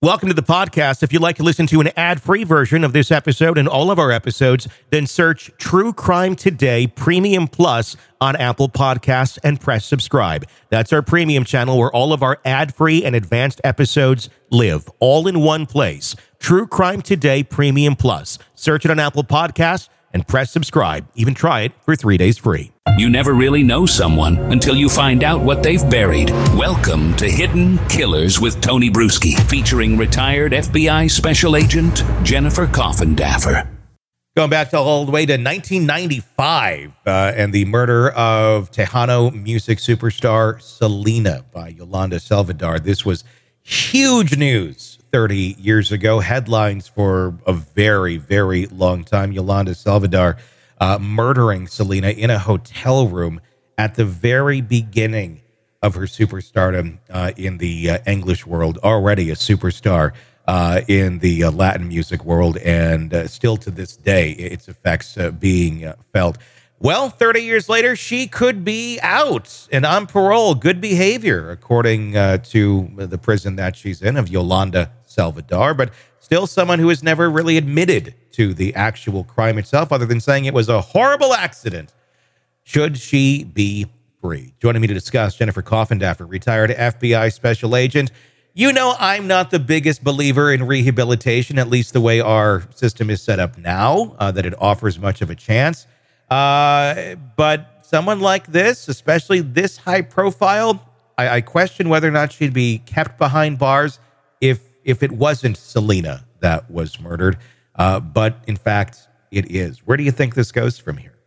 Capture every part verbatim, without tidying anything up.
Welcome to the podcast. If you'd like to listen to an ad-free version of this episode and all of our episodes, then search True Crime Today Premium Plus on Apple Podcasts and press subscribe. That's our premium channel where all of our ad-free and advanced episodes live, all in one place. True Crime Today Premium Plus. Search it on Apple Podcasts and press subscribe. Even try it for three days free. You never really know someone until you find out what they've buried. Welcome to Hidden Killers with Tony Bruschi, featuring retired F B I Special Agent Jennifer Coffindaffer. Going back to all the way to nineteen ninety-five uh, and the murder of Tejano music superstar Selena by Yolanda Salvador. This was huge news thirty years ago. Headlines for a very, very long time. Yolanda Salvador Uh, murdering Selena in a hotel room at the very beginning of her superstardom uh, in the uh, English world, already a superstar uh, in the uh, Latin music world, and uh, still to this day, its effects uh, being uh, felt. Well, thirty years later, she could be out and on parole, good behavior, according uh, to the prison that she's in, of Yolanda Salvador, but still someone who has never really admitted to the actual crime itself, other than saying it was a horrible accident. Should she be free? Joining me to discuss, Jennifer Coffindaffer, retired F B I Special Agent. You know, I'm not the biggest believer in rehabilitation, at least the way our system is set up now, uh, that it offers much of a chance. Uh, but someone like this, especially this high profile, I, I question whether or not she'd be kept behind bars if if it wasn't Selena that was murdered. Uh, but in fact, it is. Where do you think this goes from here?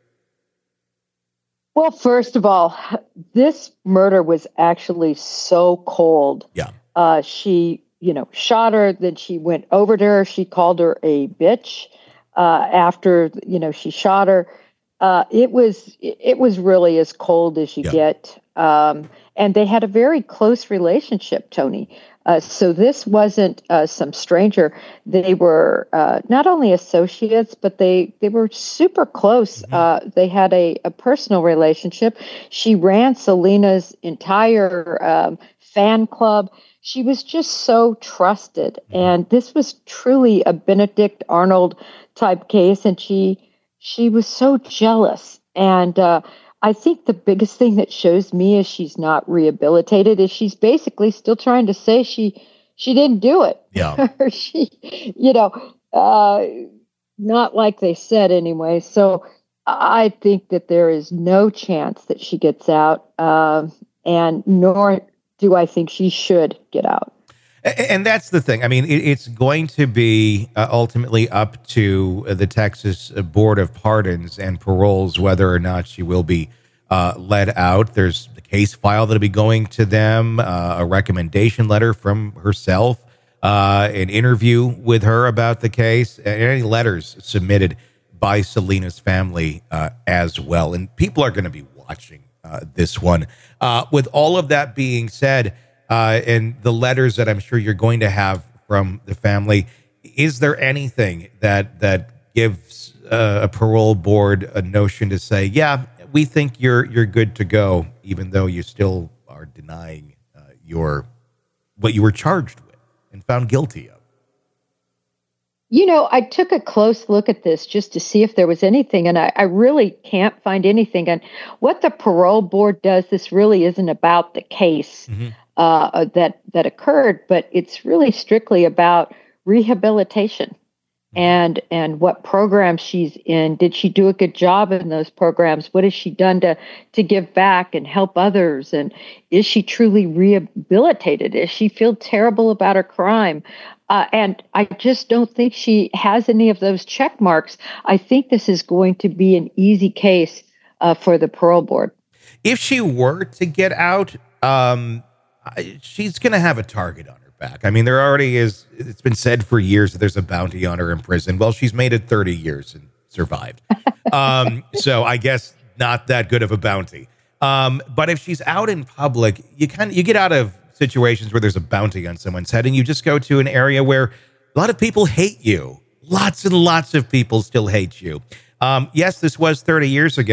Well, first of all, this murder was actually so cold. Yeah. Uh, she, you know, shot her, then she went over to her. She called her a bitch uh, after, you know, she shot her. Uh, it was it was really as cold as you yeah. get. Um, and they had a very close relationship, Tony. Uh, so this wasn't uh, some stranger. They were uh, not only associates, but they, they were super close. Mm-hmm. Uh, they had a, a personal relationship. She ran Selena's entire um, fan club. She was just so trusted. Mm-hmm. And this was truly a Benedict Arnold type case. And she she was so jealous. And uh, I think the biggest thing that shows me is she's not rehabilitated is she's basically still trying to say she she didn't do it. Yeah. she, you know, uh, not like they said anyway. So I think that there is no chance that she gets out, um, and nor do I think she should get out. And that's the thing. I mean, it's going to be uh, ultimately up to the Texas Board of Pardons and Paroles whether or not she will be uh, let out. There's the case file that'll be going to them, uh, a recommendation letter from herself, uh, an interview with her about the case, and any letters submitted by Selena's family uh, as well. And people are going to be watching uh, this one. Uh, with all of that being said, Uh, and the letters that I'm sure you're going to have from the family, is there anything that that gives uh, a parole board a notion to say, yeah, we think you're you're good to go, even though you still are denying uh, your what you were charged with and found guilty of? You know, I took a close look at this just to see if there was anything, and I, I really can't find anything. And what the parole board does, this really isn't about the case. Mm-hmm. Uh, that that occurred, but it's really strictly about rehabilitation and and what programs she's in. Did she do a good job in those programs? What has she done to to give back and help others? And is she truly rehabilitated? Does she feel terrible about her crime? Uh, and I just don't think she has any of those check marks. I think this is going to be an easy case uh, for the parole board. If she were to get out, um she's going to have a target on her back. I mean, there already is, it's been said for years that there's a bounty on her in prison. Well, she's made it thirty years and survived. um, so I guess not that good of a bounty. Um, but if she's out in public, you kind of, you get out of situations where there's a bounty on someone's head and you just go to an area where a lot of people hate you. Lots and lots of people still hate you. Um, yes, this was thirty years ago.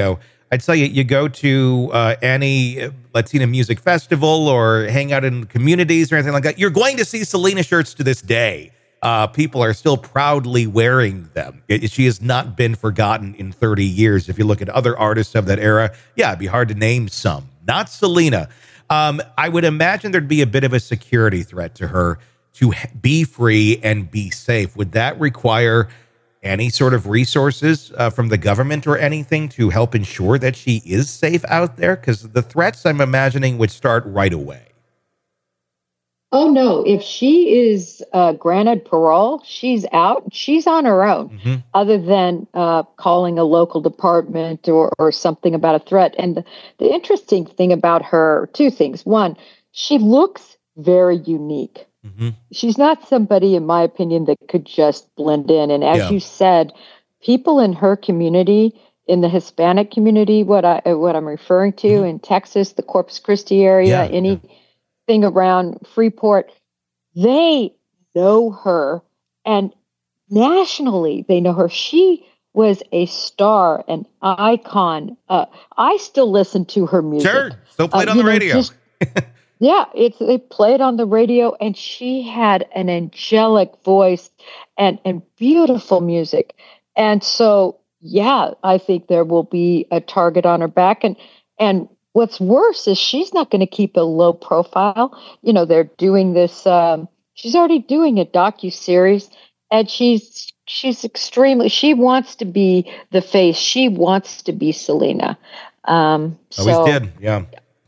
I'd tell you, you go to uh, any Latina music festival or hang out in communities or anything like that, you're going to see Selena shirts to this day. Uh, people are still proudly wearing them. It, she has not been forgotten in thirty years. If you look at other artists of that era, yeah, it'd be hard to name some. Not Selena. Um, I would imagine there'd be a bit of a security threat to her to be free and be safe. Would that require any sort of resources uh, from the government or anything to help ensure that she is safe out there? Because the threats, I'm imagining, would start right away. Oh, no. If she is uh, granted parole, she's out. She's on her own, mm-hmm. other than uh, calling a local department or, or something about a threat. And the, the interesting thing about her, two things. One, she looks very unique. Mm-hmm. She's not somebody, in my opinion, that could just blend in. And as yeah. you said, people in her community, in the Hispanic community, what, I, what I'm referring to mm-hmm. in Texas, the Corpus Christi area, yeah, any... Yeah. thing around Freeport, they know her, and nationally they know her. She was a star, an icon. Uh, I still listen to her music. Sure, still played uh, on the know, radio. Just, yeah, it's they played on the radio, and she had an angelic voice and and beautiful music. And so, yeah, I think there will be a target on her back, and and. What's worse is she's not going to keep a low profile. You know, they're doing this. Um, she's already doing a docuseries, and she's she's extremely. She wants to be the face. She wants to be Selena. Um, Always so, did, yeah.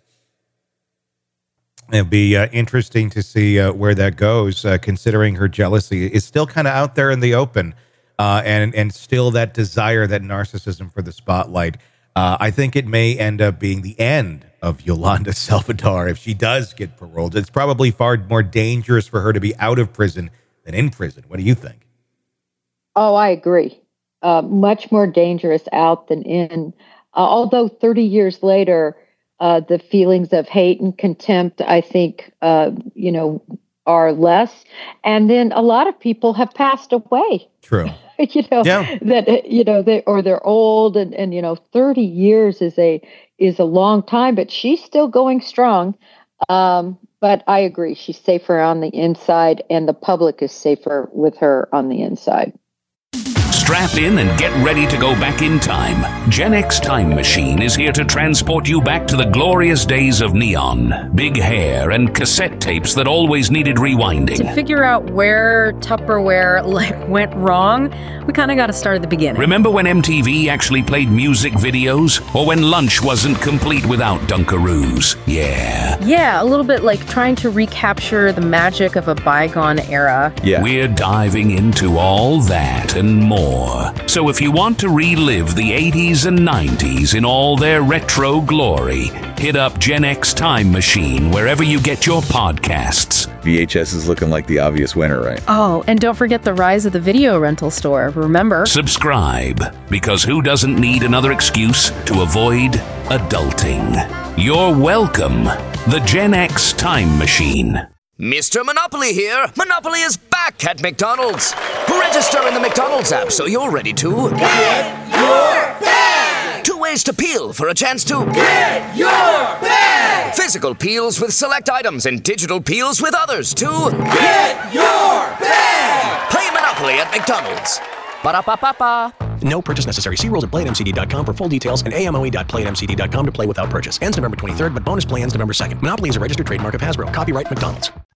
It'd be uh, interesting to see uh, where that goes, uh, considering her jealousy is still kind of out there in the open, uh, and and still that desire, that narcissism for the spotlight. Uh, I think it may end up being the end of Yolanda Salvador if she does get paroled. It's probably far more dangerous for her to be out of prison than in prison. What do you think? Oh, I agree. Uh, much more dangerous out than in. Uh, although thirty years later, uh, the feelings of hate and contempt, I think, uh, you know, are less. And then a lot of people have passed away. True. you know, yeah. that, you know, they, or they're old and, and, you know, thirty years is a, is a long time, but she's still going strong. Um, but I agree. She's safer on the inside, and the public is safer with her on the inside. Strap in and get ready to go back in time. Gen X Time Machine is here to transport you back to the glorious days of neon, big hair, and cassette tapes that always needed rewinding. To figure out where Tupperware like went wrong, we kind of got to start at the beginning. Remember when M T V actually played music videos? Or when lunch wasn't complete without Dunkaroos? Yeah. Yeah, a little bit like trying to recapture the magic of a bygone era. Yeah. We're diving into all that and more. So if you want to relive the eighties and nineties in all their retro glory, hit up Gen X Time Machine wherever you get your podcasts. V H S is looking like the obvious winner, right? Oh, and don't forget the rise of the video rental store. Remember? Subscribe, because who doesn't need another excuse to avoid adulting? You're welcome. The Gen X Time Machine. Mister Monopoly here. Monopoly is back at McDonald's. Register in the McDonald's app so you're ready to get your bag. Two ways to peel for a chance to get your bag. Physical peels with select items and digital peels with others to get your bag. Play Monopoly at McDonald's. Ba-da-ba-ba-ba. No purchase necessary. See rules at play at m c d dot com for full details and a m o e dot play at m c d dot com to play without purchase. Ends November twenty-third, but bonus play ends November second. Monopoly is a registered trademark of Hasbro. Copyright McDonald's.